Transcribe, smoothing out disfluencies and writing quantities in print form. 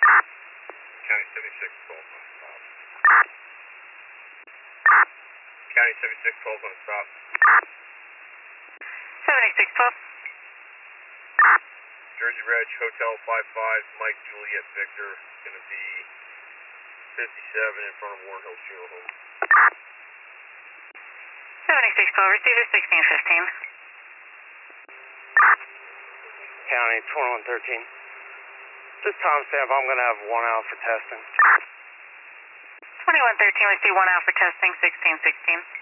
County 76, 12 on stop. County 76, 12 on stop. 7612. Jersey Reg, Hotel 55, Mike Juliet Victor, going to be 57 in front of Warren Hills Funeral Home. 7612, receiver 1615. County 2113. This is timestamp, I'm going to have 1 out for testing. 2113, we see 1 out for testing, 1616.